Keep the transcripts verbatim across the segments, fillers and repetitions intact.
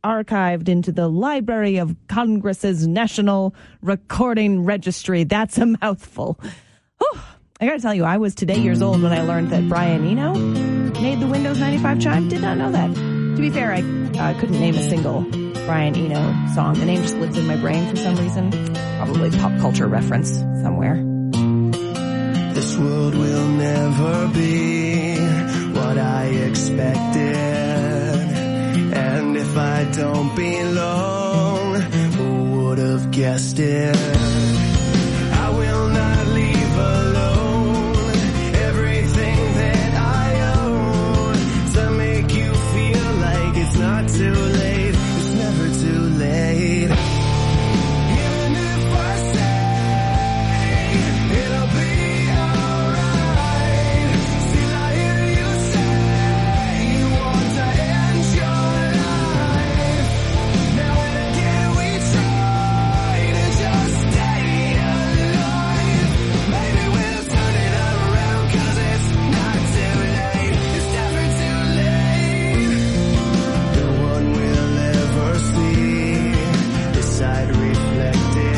archived into the Library of Congress's National Recording Registry. That's a mouthful. Whew. I gotta tell you, I was today years old when I learned that Brian Eno made the Windows ninety-five chime. Did not know that. To be fair, I uh, couldn't name a single Brian Eno song. The name just lives in my brain for some reason. Probably pop culture reference somewhere. This world will never be what I expected. And if I don't belong, who would have guessed it? I will not leave alone everything that I own to make you feel like it's not too late. It's never too late. Even if I say it'll be alright, still I hear you say you want to end your life. Now and again we try to just stay alive. Maybe we'll turn it around, 'cause it's not too late. It's never too late. No one will ever see this side reflected.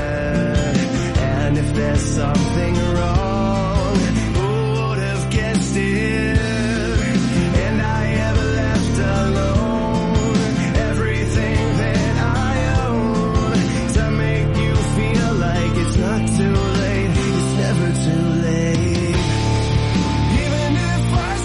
And if there's something wrong, who would have guessed it? And I have left alone everything that I own to make you feel like it's not too late. It's never too late. Even if I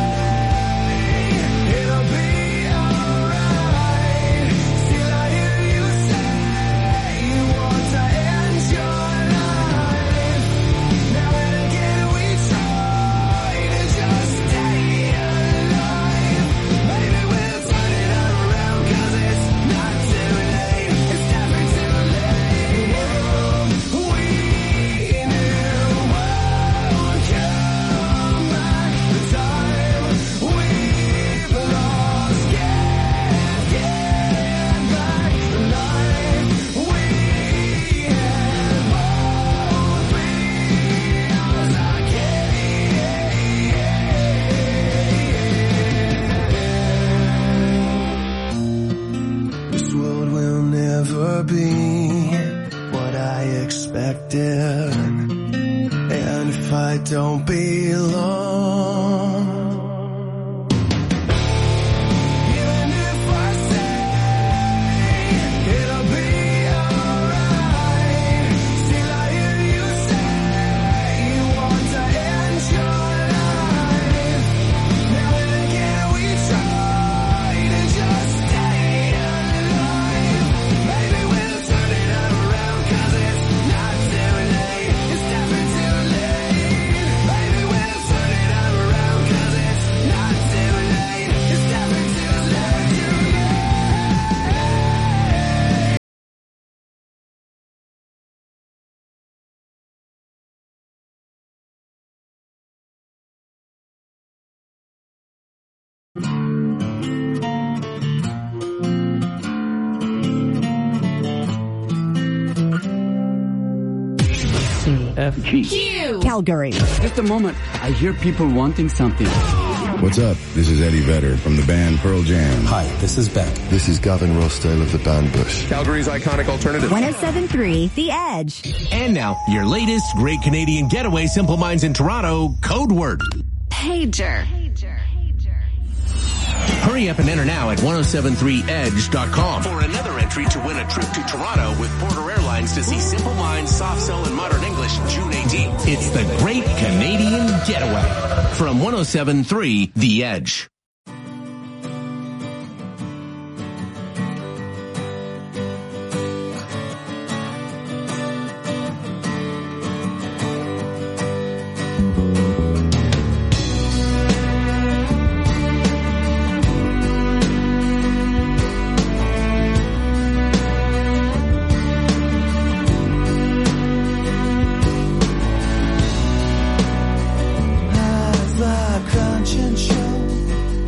say it'll be alright, still I hear you say you want to end your life. Now and again we try to just stay alive. Maybe we'll turn it around, 'cause it's not too late. It's never too late. We knew what would come back. The time we've lost can't get back. The life we had won't be ours again. This world will never be what I expected. And if I don't belong, even if I say it'll be alright, still I hear you say you want to end your life. Now and again we try to just stay alive. Maybe we'll turn it around, 'cause it's not too late. It's never too late. Maybe we'll turn it around, 'cause it's not too late. It's never too late. Too late. F G. Calgary. Just a moment. I hear people wanting something. What's up? This is Eddie Vedder from the band Pearl Jam. Hi, this is Beck. This is Gavin Rossdale of the band Bush. Calgary's iconic alternative. one oh seven point three The Edge. And now, your latest Great Canadian Getaway, Simple Minds in Toronto, code word. Pager. Hurry up and enter now at ten seventy-three edge dot com for another entry to win a trip to Toronto with Porter Airlines to see Simple Minds, Soft Cell, and Modern English June eighteenth. It's the Great Canadian Getaway from ten seventy-three The Edge. As the crunching show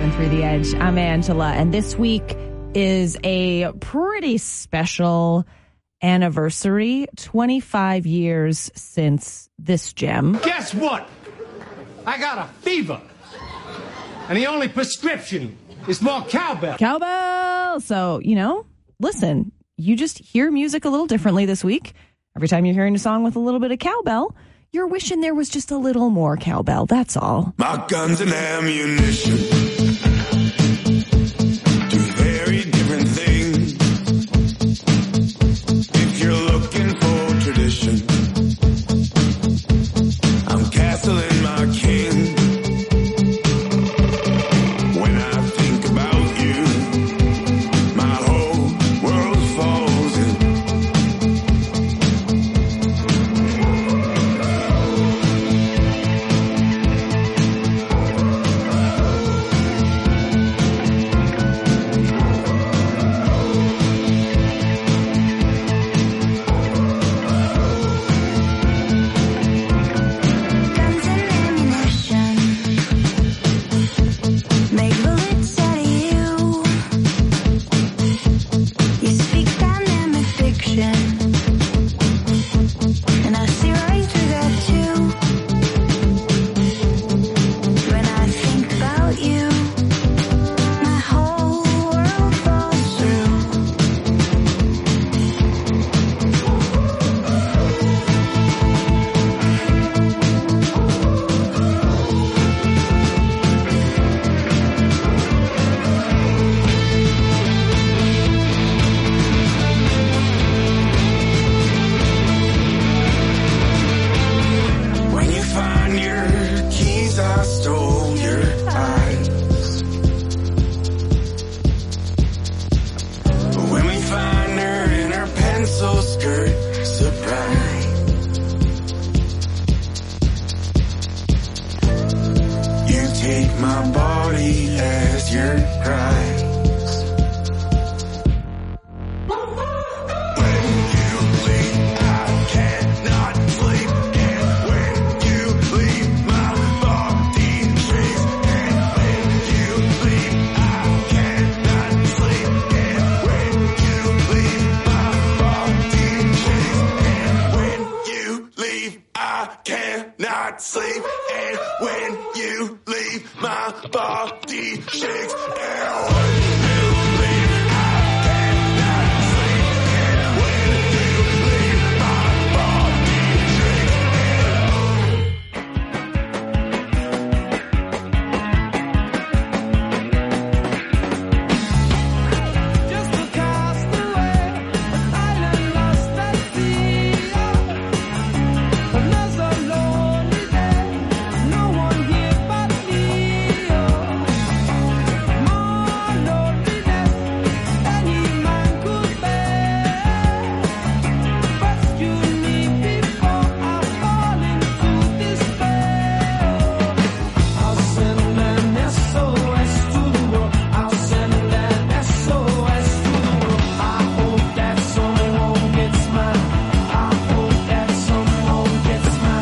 seven three The Edge. I'm Angela, and this week is a pretty special anniversary. twenty-five years since this gem. Guess what? I got a fever. And the only prescription is more cowbell. Cowbell! So, you know, listen, you just hear music a little differently this week. Every time you're hearing a song with a little bit of cowbell, you're wishing there was just a little more cowbell. That's all. My guns and ammunition do very different things. If you're looking for tradition, I'm castling my king. When I think about you, my whole world falls in. Guns and ammunition make bullets out of you. You speak dynamic fiction, and I see right through that too. When I think about you, my whole world falls through. When you find your keys, I stole your eyes. When we find her in her pencil skirt, surprise. You take my body as your prize. When you leave, I cannot sleep. And when you leave, my body shakes. And when you leave, I cannot sleep. And when you leave, my body shakes. And when you leave, I cannot sleep. And when you leave, my body shakes. And when you leave, I cannot sleep. And when you leave, my body Just a castaway, an island lost at sea. And there's a lonely day, no one here but me. More loneliness any man could bear. Rescue me before I fall into despair. I'll send an S O S to the world. I'll send an S O S to the world. I hope that someone gets mine. I hope that someone gets mine.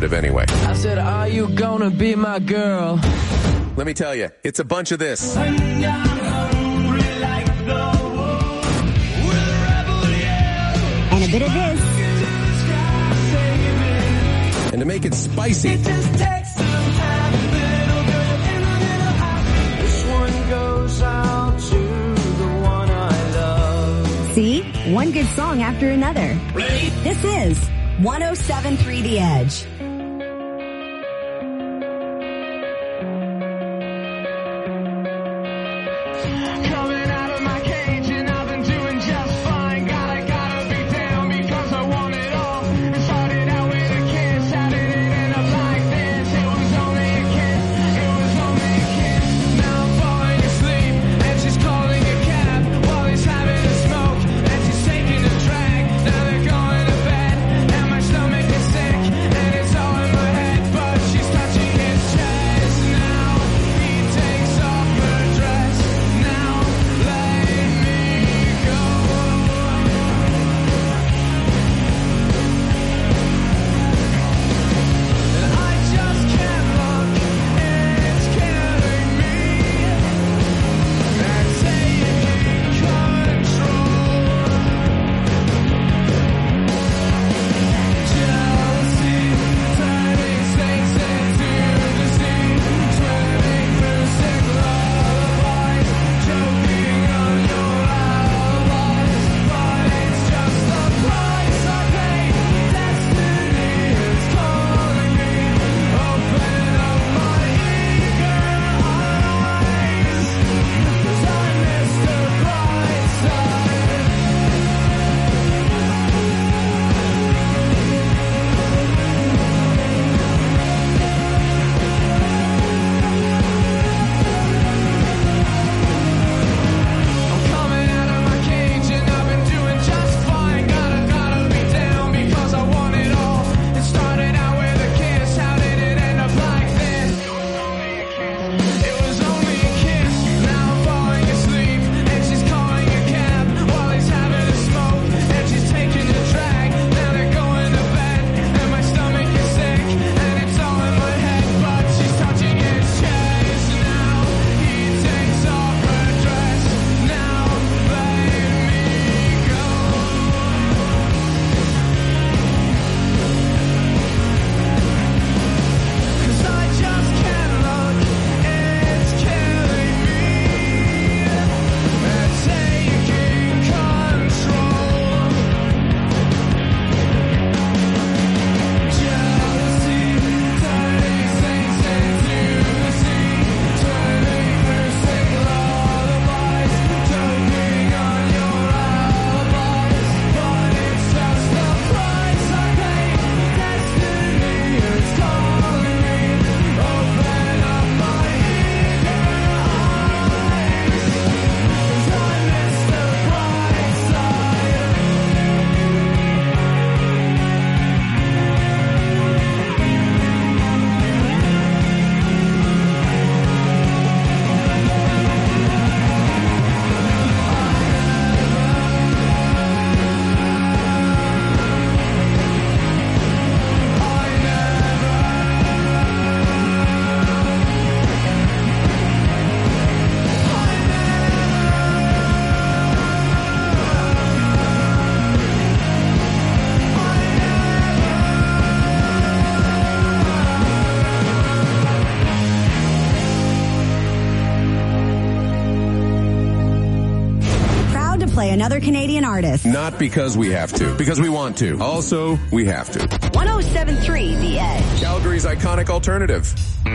alternative anyway. I said, are you gonna be my girl? Let me tell you, it's a bunch of this. And a bit of this. And to make it spicy, See? One good song after another. This is one oh seven point three The Edge. coming out of my cage and I've been doing just fine. Gotta, gotta be down because I want it all. It started out with a kiss. How did it end up like this? It was only a kiss. It was only a kiss. Now I'm falling asleep and she's calling a cab while he's having a smoke and she's taking a drag. Now they're going to bed and my stomach is sick and it's all in my head, but she's touching his chest. Now he takes off her dress. Now let me go. And I just can't look, it's killing me. And taking control. Jealousy, turning states into the sea, swimming through sick lullabies, choking on your alibis. But it's just the price I pay. Destiny is calling me. Open up my eager eyes, 'cause I missed the bright side. I'm coming out of my cage and I've been doing just fine. Gotta, gotta be down because I want it all. It started out with a kiss. How did it end up like this? It was only a kiss. Now I'm falling asleep and she's calling a cab while he's having a smoke and she's taking a drag. Now they're going to bed and my stomach is sick and it's all in my head, but she's touching his chest. Now he takes off her dress. Now let me go. 'Cause I just can't look, it's killing me. And taking control. Jealousy, turning saints into the sea, swimming through sick lullabies, choking on your alibis. But it's just the price I pay. Destiny is calling me. Open up my eager eyes, 'cause I missed the bright side. Proud to play another Canadian artist. not because we have to, because we want to. Also, we have to. one oh seven point three The Edge. Calgary's iconic alternative.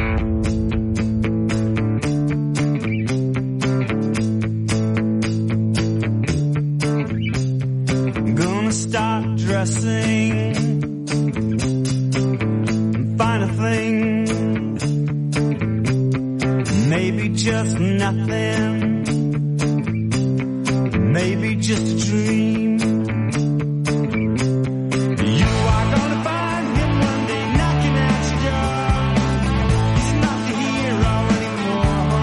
Gonna start dressing, find a thing, maybe just nothing, maybe just a dream. You are gonna find him one day knocking at your door. He's not the hero anymore.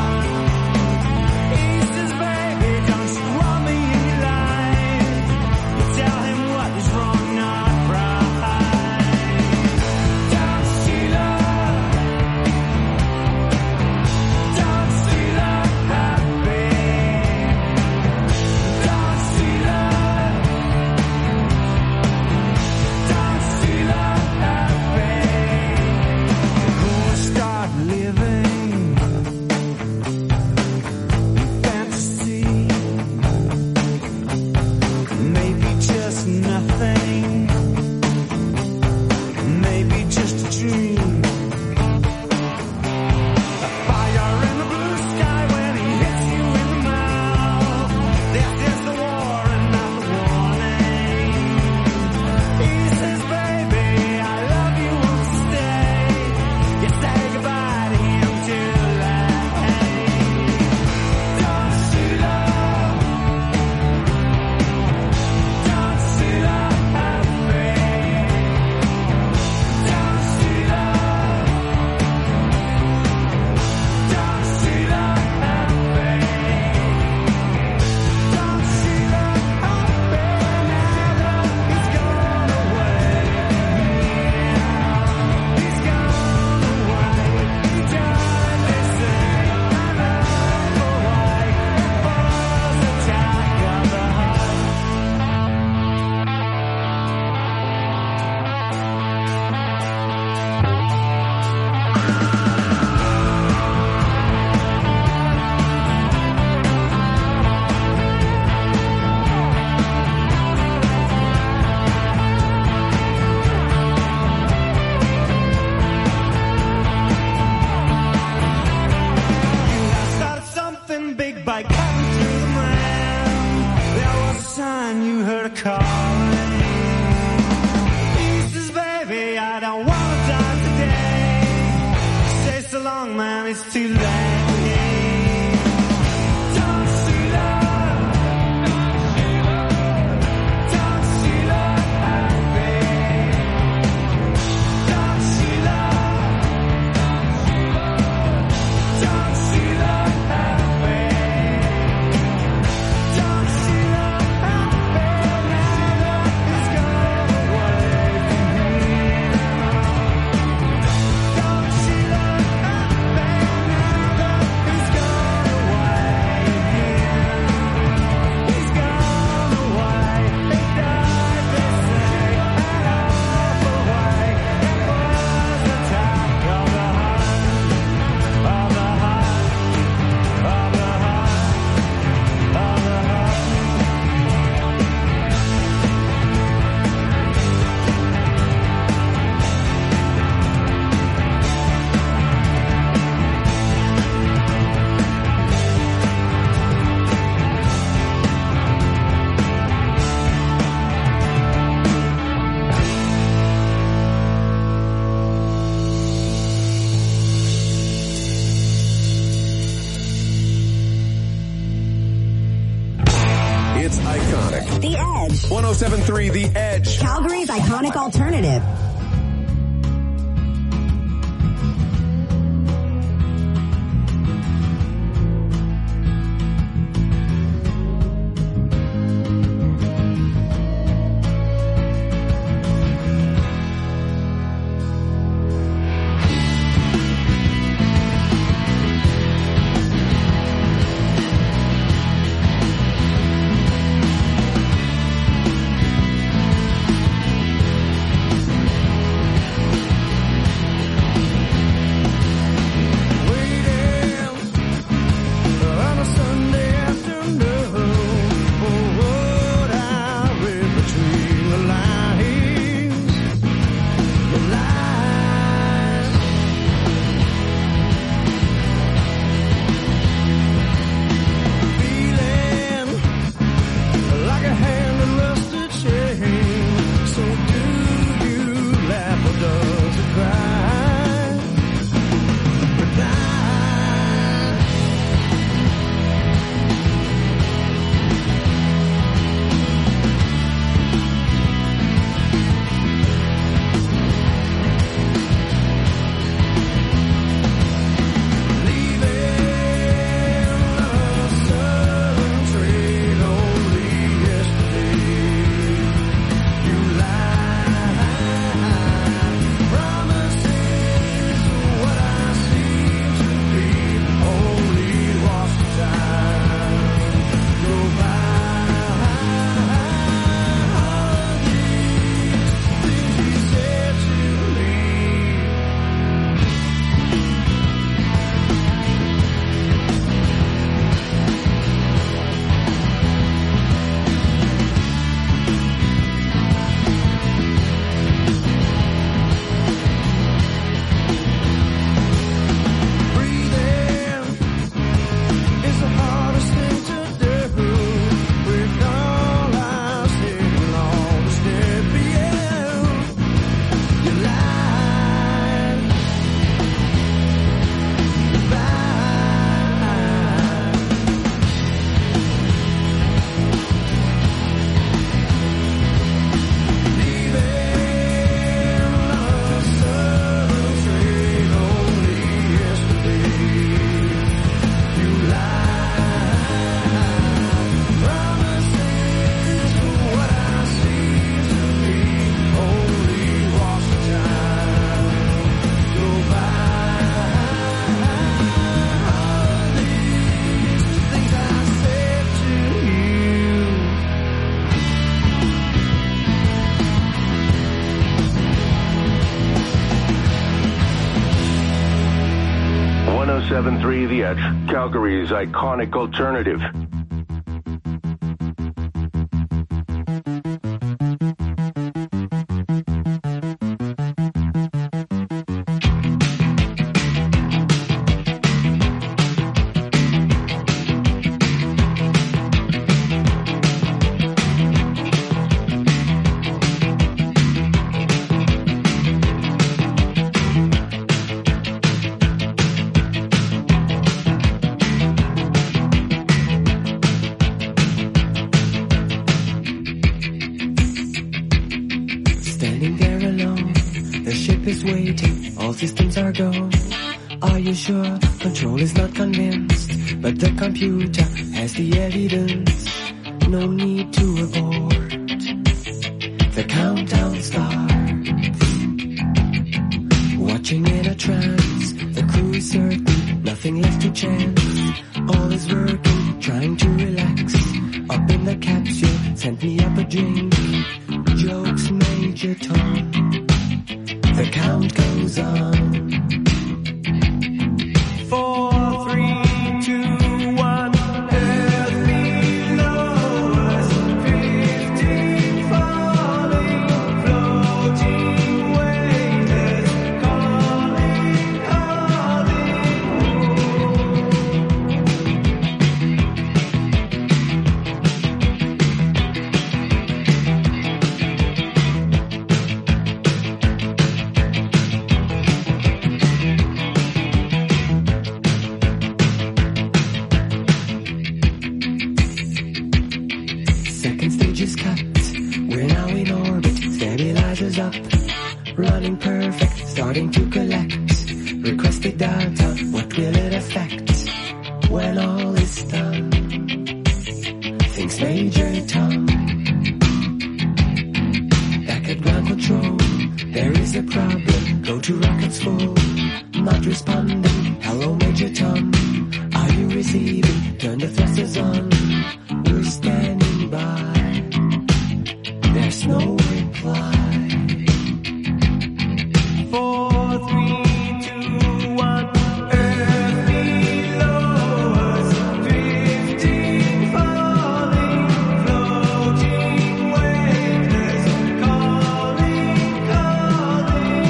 He says, baby, don't you want me in your life? Tell him what is wrong, not right. young man, it's too late. Don't see love. Don't see love happy. Don't see love. Don't see love happy. Don't see love happy. Now love is gone away from here. Don't see love happy. Now love is gone away here. He's gone away. They died, they say, an awful way. It was the top of the heart, of the heart, of the heart, of the heart. It's iconic. The Edge. one oh seven point three The Edge. Calgary's iconic alternative. one oh seven point three The Edge, Calgary's iconic alternative. waiting, all systems are go. Are you sure? Control is not convinced, but the computer has the evidence. No need to abort. The countdown starts. Watching in a trance, the crew is certain, nothing left to chance. All is working, trying to relax. Up in the capsule, sent me up a drink. Jokes, Major Tom. The count goes on. Four, three, two, one. Earth below us. Fifteen falling, floating weightless, calling, calling. Second stage is cut. We're now in orbit. Stabilizers up. Running perfect. Starting to collect. Requested data. What will it affect when all is done? Thinks Major Tom. Back at ground control. There is a problem. Go to rockets full. Not responding. Hello, Major Tom. Are you receiving? Turn the thrusters on. We're standing by. There's no reply. Four, three, two, one. Earth below us. Fifteen falling, floating weightless, calling, calling.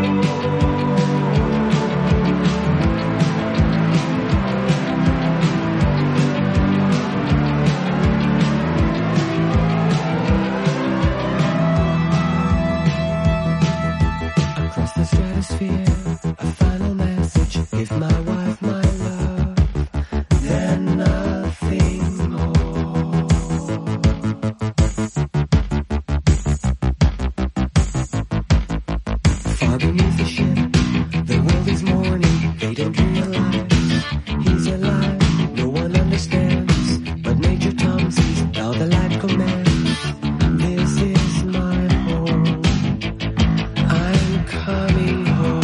Across the stratosphere, a final message. If my wife, my love, then nothing more. Far beneath the ship, the world is mourning. They don't realize he's alive. No one understands, but Major Tom sees how the light commands. This is my home. I'm coming home.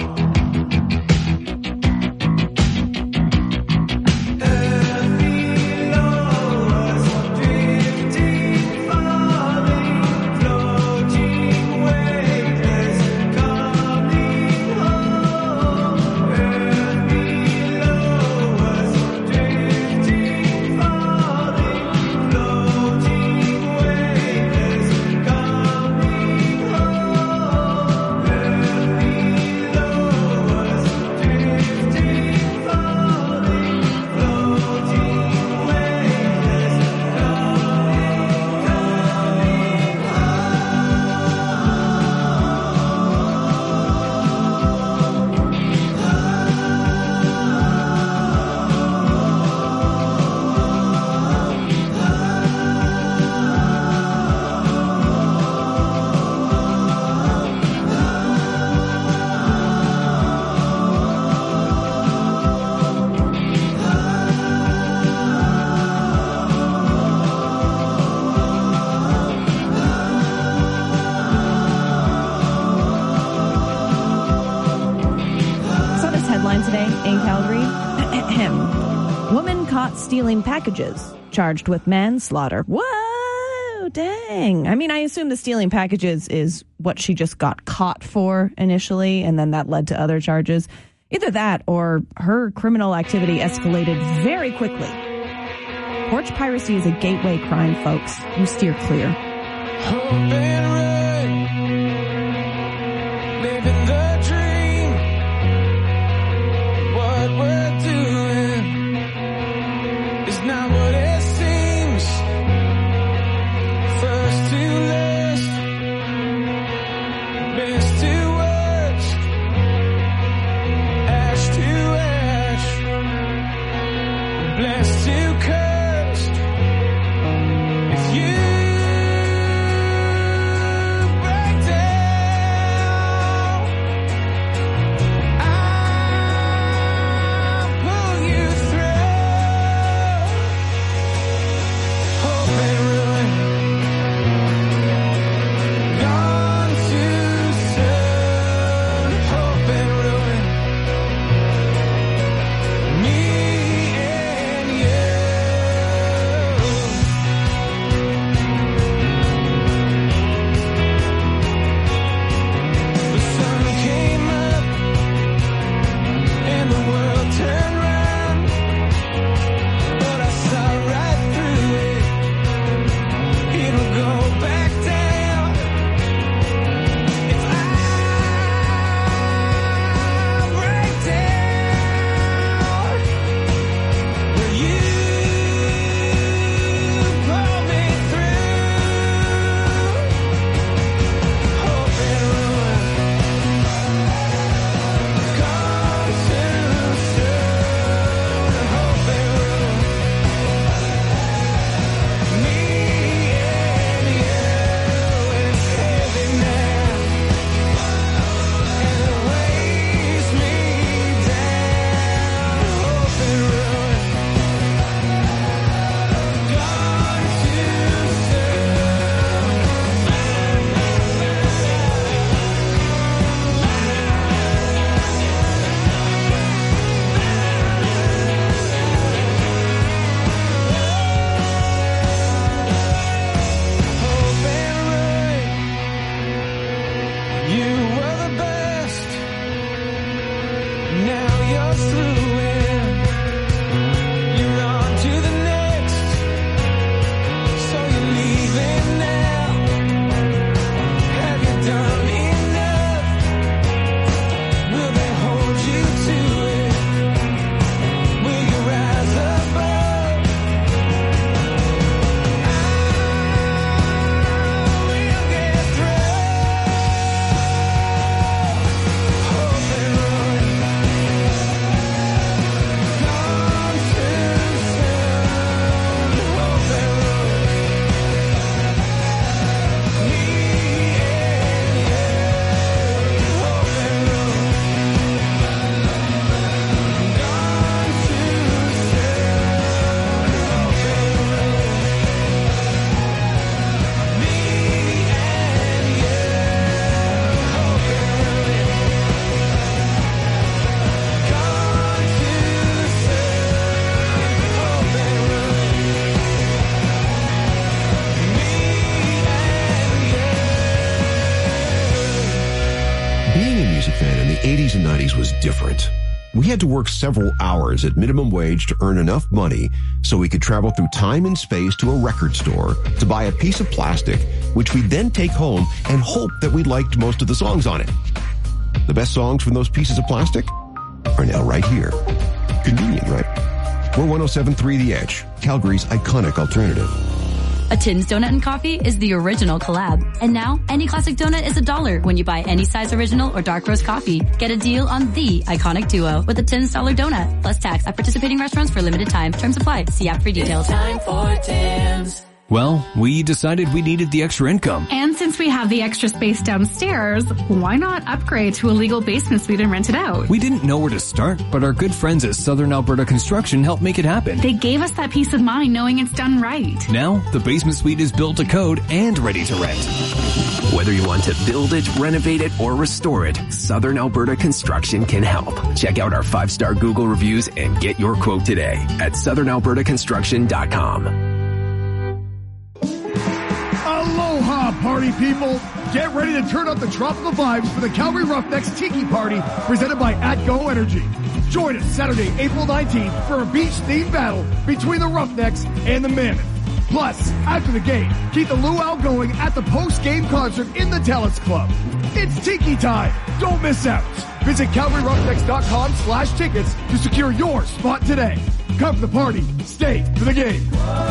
Earth below us, drifting, falling, floating, weightless, coming home. Earth below us, drifting, falling, floating, weightless, coming home. Earth below us, drifting, falling, floating, weightless, Saw this headline today in Calgary. Woman caught stealing packages, charged with manslaughter. Whoa, dang. I mean, I assume the stealing packages is what she just got caught for initially, and then that led to other charges. Either that or her criminal activity escalated very quickly. Porch piracy is a gateway crime, folks. You steer clear. Hope and rain, living the dream. What we're doing is not what it seems. First to last, best to worst, ash to ash, blessed to cursed. If you break down eighties and nineties was different. We had to work several hours at minimum wage to earn enough money so we could travel through time and space to a record store to buy a piece of plastic, which we'd then take home and hope that we liked most of the songs on it. The best songs from those pieces of plastic are now right here. Convenient, right? We're one oh seven point three The Edge, Calgary's iconic alternative. A Tim's Donut and Coffee is the original collab. And now, any classic donut is a dollar when you buy any size original or dark roast coffee. Get a deal on the iconic duo with a Tim's Dollar Donut, plus tax at participating restaurants for limited time. Terms apply. See app for details. It's time for Tim's. Well, we decided we needed the extra income. And since we have the extra space downstairs, why not upgrade to a legal basement suite and rent it out? We didn't know where to start, but our good friends at Southern Alberta Construction helped make it happen. They gave us that peace of mind knowing it's done right. Now, the basement suite is built to code and ready to rent. Whether you want to build it, renovate it, or restore it, Southern Alberta Construction can help. Check out our five-star Google reviews and get your quote today at southern alberta construction dot com. Aloha, party people! Get ready to turn up the tropical vibes for the Calgary Roughnecks Tiki Party presented by AtGo Energy. Join us Saturday, April nineteenth for a beach-themed battle between the Roughnecks and the Mammoth. Plus, after the game, keep the luau going at the post-game concert in the Talents Club. It's Tiki time! Don't miss out! Visit calgary roughnecks dot com slash tickets to secure your spot today. Come for the party, stay for the game.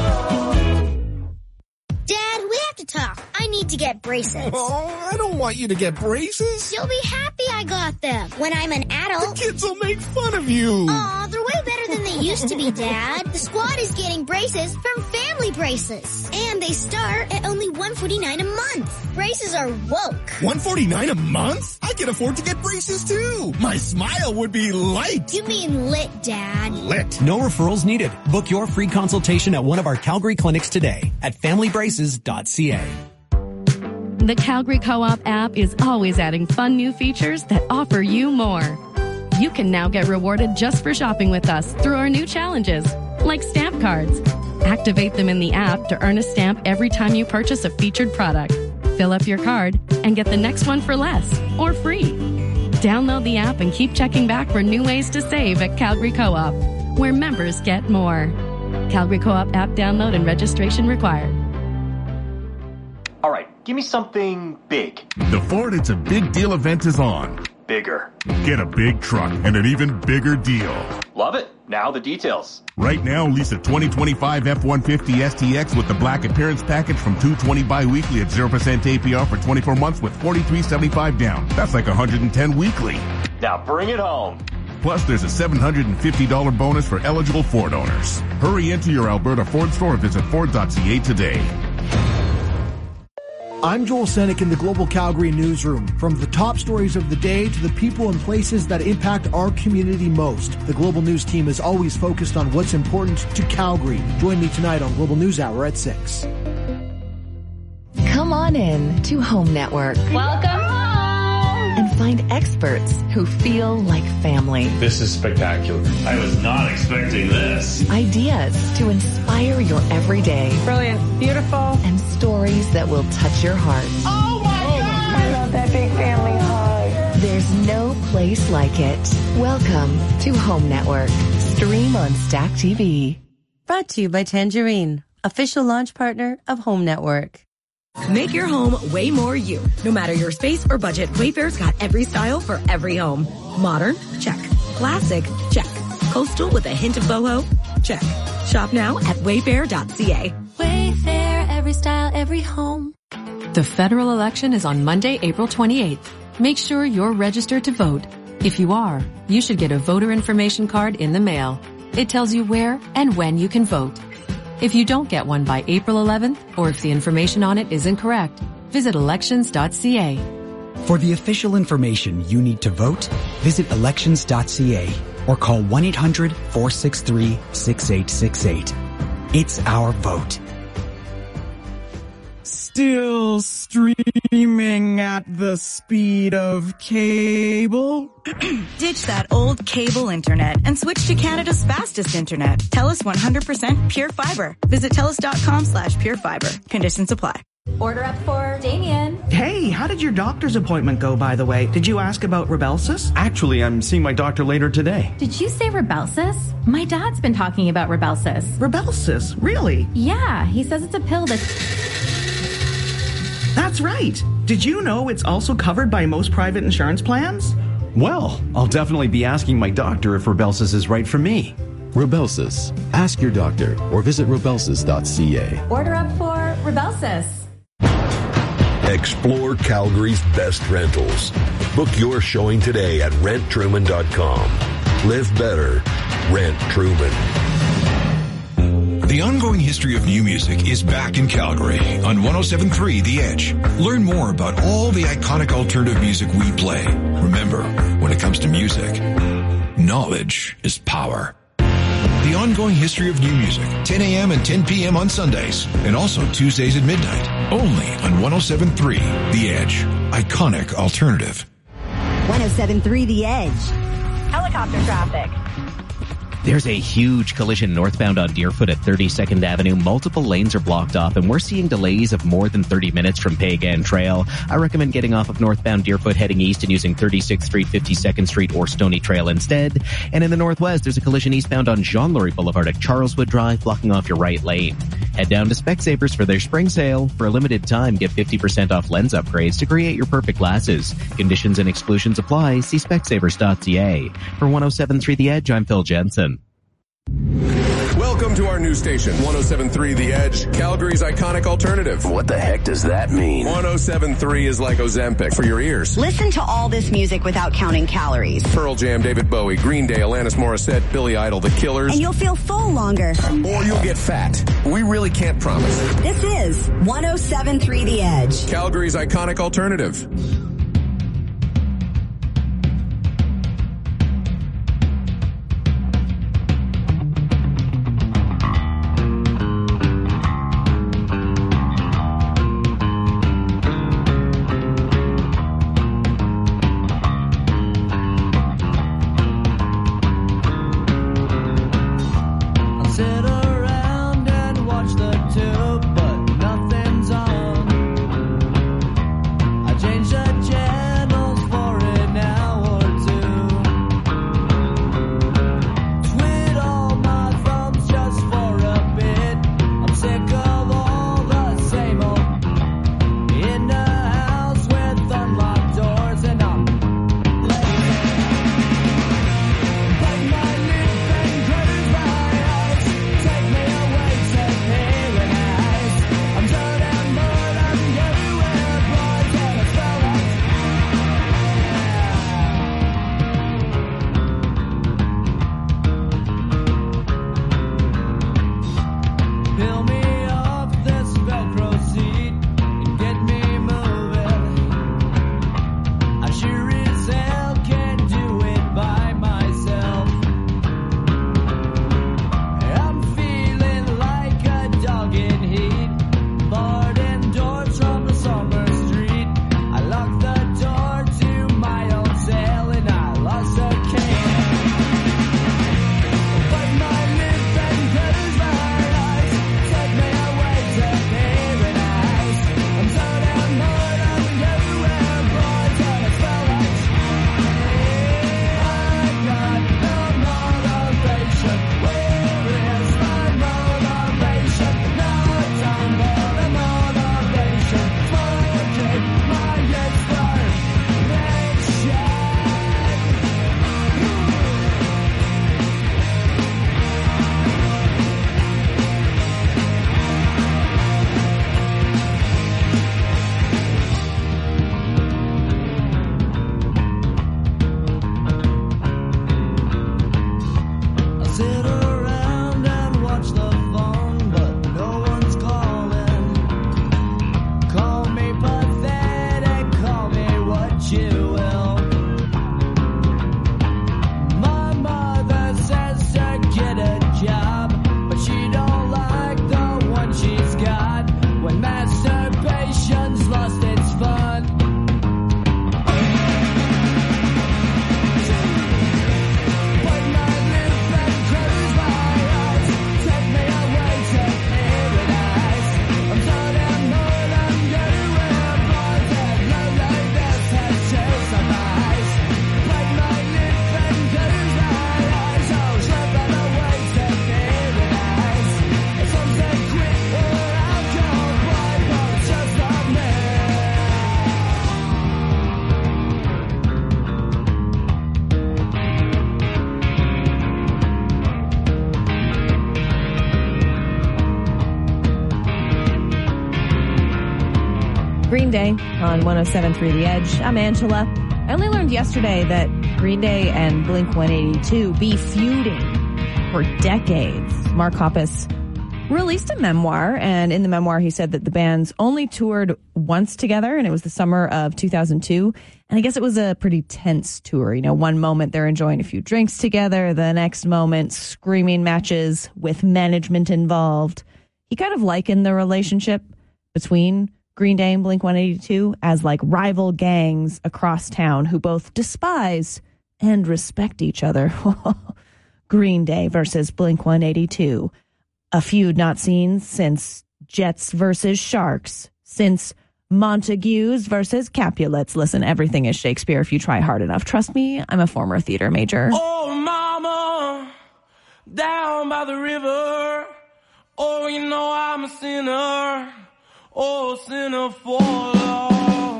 Dad, we have to talk. I need to get braces. Oh, I don't want you to get braces. You'll be happy I got them. When I'm an adult. The kids will make fun of you. Aw, they're way better than they used to be, Dad. The squad is getting braces from Family Braces. And they start at only one hundred forty-nine dollars a month. Braces are woke. one hundred forty-nine dollars a month? I can afford to get braces too. My smile would be light. You mean lit, Dad. Lit. No referrals needed. Book your free consultation at one of our Calgary clinics today at family braces dot c a. The Calgary Co-op app is always adding fun new features that offer you more. You can now get rewarded just for shopping with us through our new challenges, like stamp cards. Activate them in the app to earn a stamp every time you purchase a featured product. Fill up your card and get the next one for less or free. Download the app and keep checking back for new ways to save at Calgary Co-op, where members get more. Calgary Co-op app download and registration required. All right, give me something big. The Ford It's a Big Deal event is on. Bigger. Get a big truck and an even bigger deal. Love it. Now the details. Right now, lease a twenty twenty-five F one fifty S T X with the black appearance package from two hundred twenty bi-weekly at zero percent A P R for twenty-four months with forty-three seventy-five down. That's like one hundred ten weekly. Now bring it home. Plus, there's a seven hundred fifty dollars bonus for eligible Ford owners. Hurry into your Alberta Ford store or visit ford dot c a today. I'm Joel Senek in the Global Calgary Newsroom. From the top stories of the day to the people and places that impact our community most, the Global News team is always focused on what's important to Calgary. Join me tonight on Global News Hour at six. Come on in to Home Network. Welcome home! And find experts who feel like family. This is spectacular. I was not expecting this. Ideas to inspire your everyday. Brilliant. Beautiful. And stories that will touch your heart. Oh my God! I love that big family hug. There's no place like it. Welcome to Home Network. Stream on Stack T V. Brought to you by Tangerine, official launch partner of Home Network. Make your home way more you. No matter your space or budget, Wayfair's got every style for every home. Modern? Check. Classic? Check. Coastal with a hint of boho? Check. Shop now at wayfair dot c a. Wayfair, every style, every home. The federal election is on Monday, April twenty-eighth. Make sure you're registered to vote. If you are, you should get a voter information card in the mail. It tells you where and when you can vote. If you don't get one by April eleventh, or if the information on it is incorrect, visit elections dot c a. For the official information you need to vote, visit elections dot c a or call one eight hundred four six three six eight six eight. It's our vote. Still streaming at the speed of cable? Ditch that old cable internet and switch to Canada's fastest internet. TELUS one hundred percent Pure Fiber. Visit telus dot com slash pure fiber. Conditions apply. Order up for Damien. Hey, how did your doctor's appointment go, by the way? Did you ask about Rybelsus? Actually, I'm seeing my doctor later today. Did you say Rybelsus? My dad's been talking about Rybelsus. Rybelsus? Really? Yeah, he says it's a pill that... That's right. Did you know it's also covered by most private insurance plans? Well, I'll definitely be asking my doctor if Rybelsus is right for me. Rybelsus. Ask your doctor or visit rybelsus dot c a. Order up for Rybelsus. Explore Calgary's best rentals. Book your showing today at rent truman dot com. Live better. Rent Truman. The ongoing history of new music is back in Calgary on one oh seven point three The Edge. Learn more about all the iconic alternative music we play. Remember, when it comes to music, knowledge is power. The ongoing history of new music, ten a.m. and ten p.m. on Sundays, and also Tuesdays at midnight, only on one oh seven point three The Edge. Iconic alternative. one oh seven point three The Edge. Helicopter traffic. There's a huge collision northbound on Deerfoot at thirty-second Avenue. Multiple lanes are blocked off, and we're seeing delays of more than thirty minutes from Pagan Trail. I recommend getting off of northbound Deerfoot, heading east, and using thirty-sixth Street, fifty-second Street, or Stony Trail instead. And in the northwest, there's a collision eastbound on Jean Laurie Boulevard at Charleswood Drive, blocking off your right lane. Head down to Specsavers for their spring sale. For a limited time, get fifty percent off lens upgrades to create your perfect glasses. Conditions and exclusions apply. See specsavers dot c a. For one oh seven point three The Edge, I'm Phil Jensen. Welcome to our new station, one oh seven point three The Edge, Calgary's iconic alternative. What the heck does that mean? one oh seven point three is like Ozempic for your ears. Listen to all this music without counting calories. Pearl Jam, David Bowie, Green Day, Alanis Morissette, Billy Idol, The Killers. And you'll feel full longer. Or you'll get fat. We really can't promise. This is one oh seven point three The Edge, Calgary's iconic alternative. Change the Green Day on one oh seven point three The Edge. I'm Angela. I only learned yesterday that Green Day and Blink one eighty-two be feuding for decades. Mark Hoppus released a memoir, and in the memoir he said that the bands only toured once together, and it was the summer of two thousand two. And I guess it was a pretty tense tour. You know, one moment they're enjoying a few drinks together, the next moment screaming matches with management involved. He kind of likened the relationship between Green Day and Blink one eighty-two as like rival gangs across town who both despise and respect each other. Green Day versus Blink one eighty-two. A feud not seen since Jets versus Sharks, since Montagues versus Capulets. Listen, everything is Shakespeare if you try hard enough. Trust me, I'm a former theater major. Oh, mama, down by the river. Oh, you know I'm a sinner. Oh, sinner for Lord.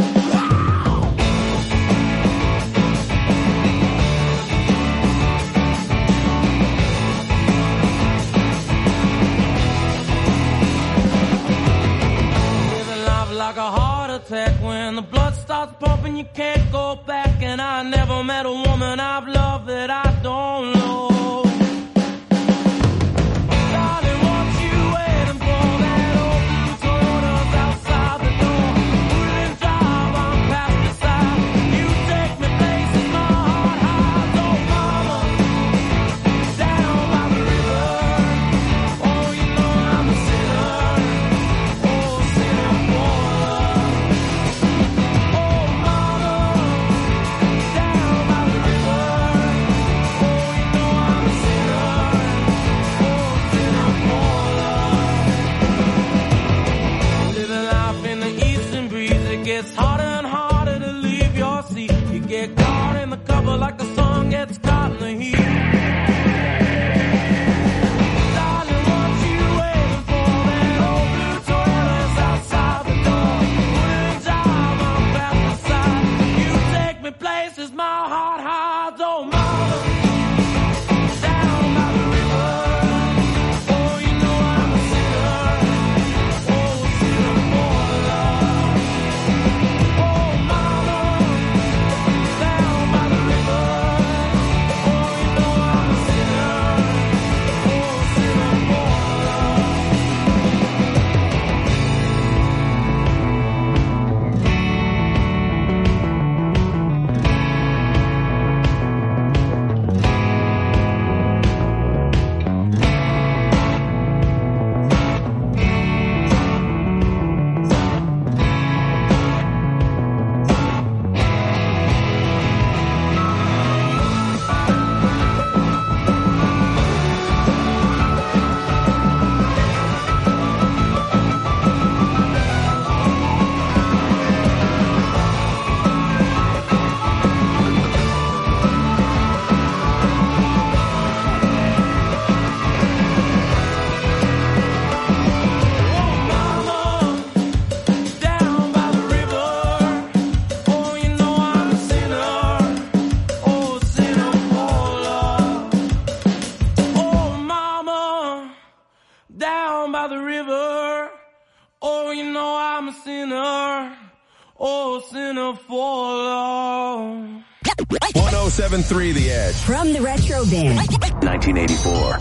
Living life like a heart attack. When the blood starts pumping, you can't go back. And I never met a woman I've loved that I don't know. It's harder and harder to leave your seat. You get caught in the cover like the sun gets caught in the heat. Darling, what you waiting for? That old blue Toyota's outside the door. Put in job, I'm back beside. You take me places my heart hides. Oh, mama, down by the river. Oh, you know I'm a sinner. Oh, sinner for love. one oh seven point three The Edge. From the Retro Bin. nineteen eighty-four.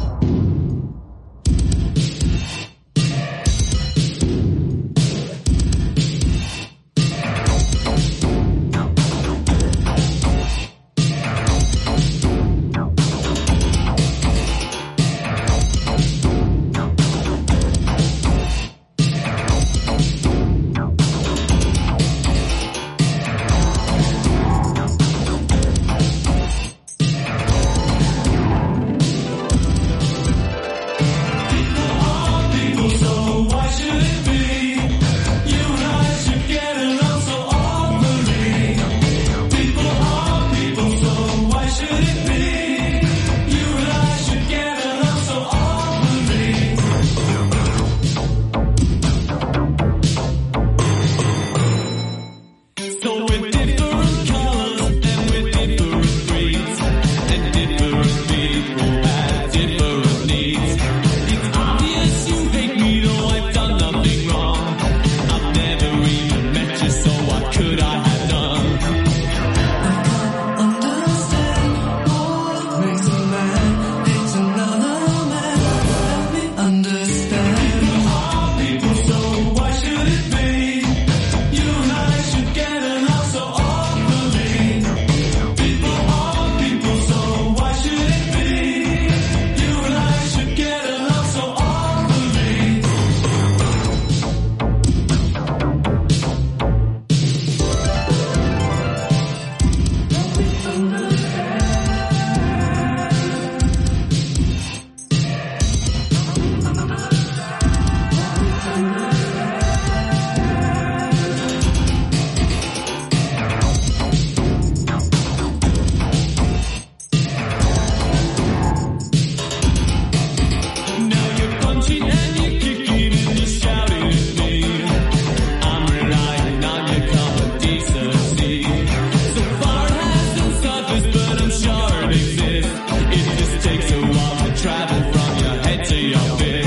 travel from your head to your feet.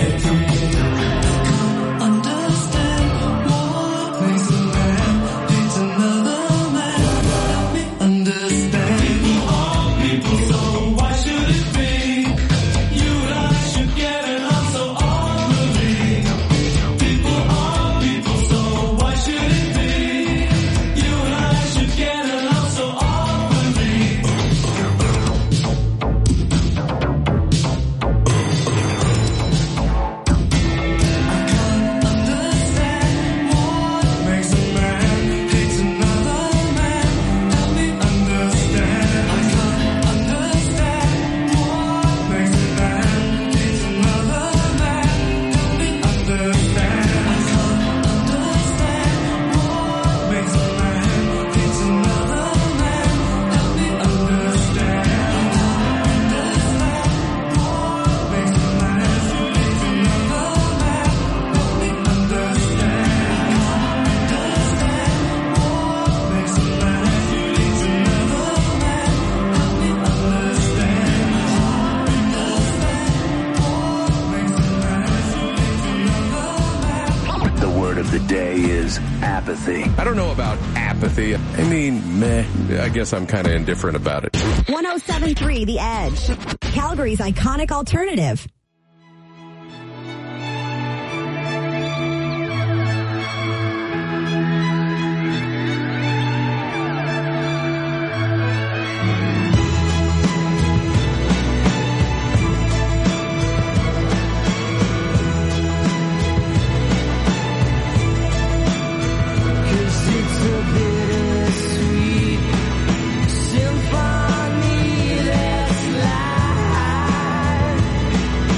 I don't know about apathy. I mean, meh. I guess I'm kind of indifferent about it. one oh seven point three The Edge, Calgary's iconic alternative. Symphony that's live.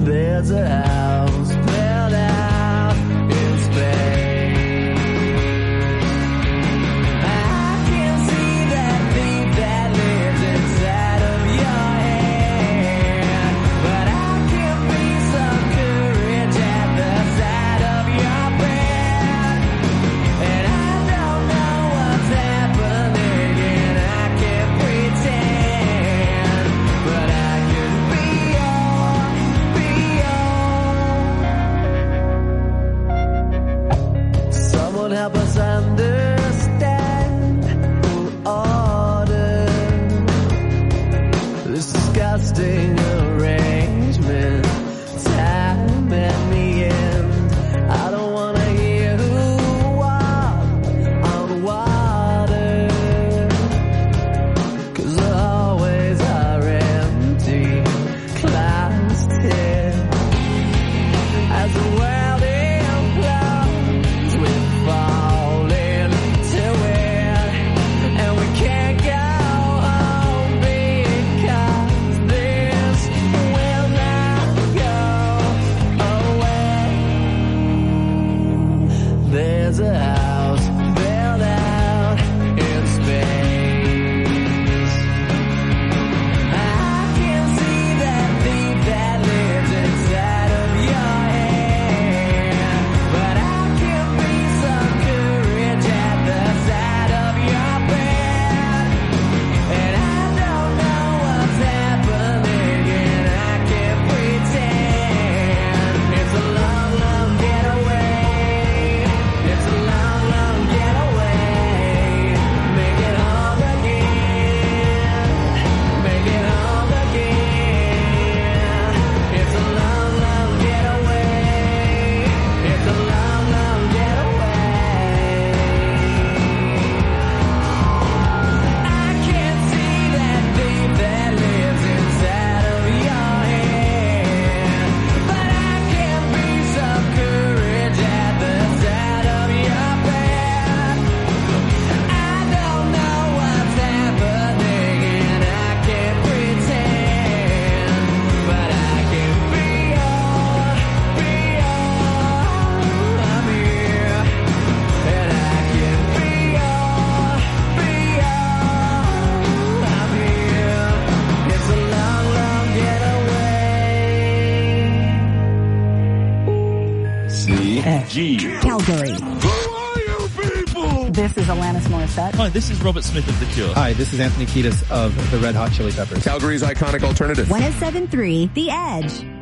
There's a house built out in space. I can see that thief that lives inside of your head, but I can be some courage at the side of your bed. And I don't know what's happening, and I can't pretend, but I can be your, be your. Someone help us understand order this disgusting arrangement. Time and the end. I don't wanna hear who walk on water, 'cause the hallways are empty, closeted. As the world implodes, we fall into it, and we can't go home because this will not go away. There's a house built out in space. I can see that thief that lives inside of your head, but I can be some courage at the side of your bed. And I don't know what's happening, and I can't pretend. It's a long, long getaway. It's a long, long getaway. Make it home again. Make it home again. It's a long, long getaway. It's a long, long getaway. I can see that thief that lives inside of your head, but I can be some courage at the side of your bed. I don't know what's happening, and I can't pretend, but I can be your, be your, I'm here, and I can be your, be your, I'm here. It's a long, long getaway. C G. Calgary. This is Alanis Morissette. Hi, this is Robert Smith of The Cure. Hi, this is Anthony Kiedis of the Red Hot Chili Peppers. Calgary's iconic alternative. one oh seven point three The Edge.